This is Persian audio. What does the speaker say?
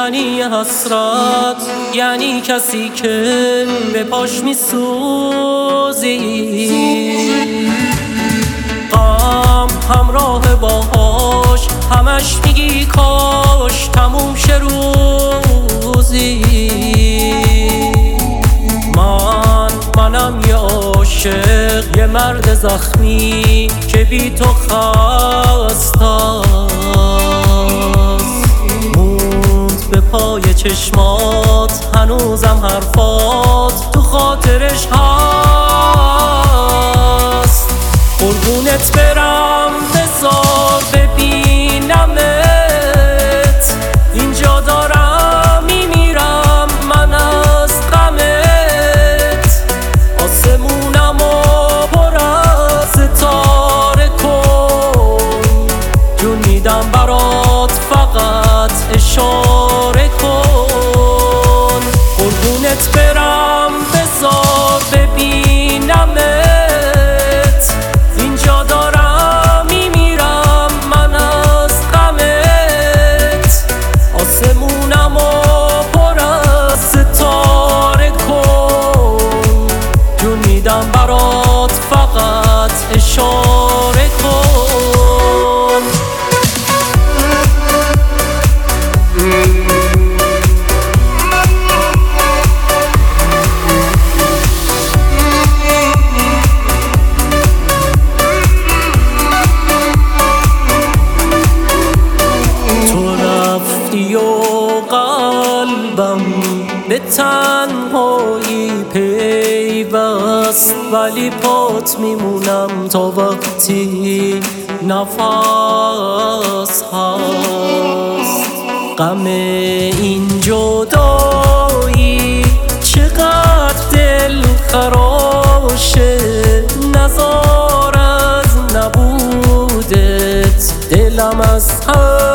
یعنی حسرت، یعنی کسی که به پاش میسوزی. غم همراه باهاش همش میگی کاش تموم شه روزی. منم یه عاشق، یه مرد زخمی که بی تو خستست. موند به پای چشمات، هنوزم حرفات تو خاطرش هست. قربونت برم بذار ببینمت، اینجا دارم میمیرم من از غمت. آسمونمو پر از ستاره کن، جون میدم برات فقط اشاره کن. قربونت برم بذار ببینمت، اینجا دارم میمیرم من از غمت. آسمونمو پر از ستاره کن، جون میدم برات فقط اشاره کن. قلبم به تنهایی پیوست، ولی پات میمونم تا وقتی نفس هست. غم این جدایی چقدر دل خراشه، نزار از نبودت دلم از هم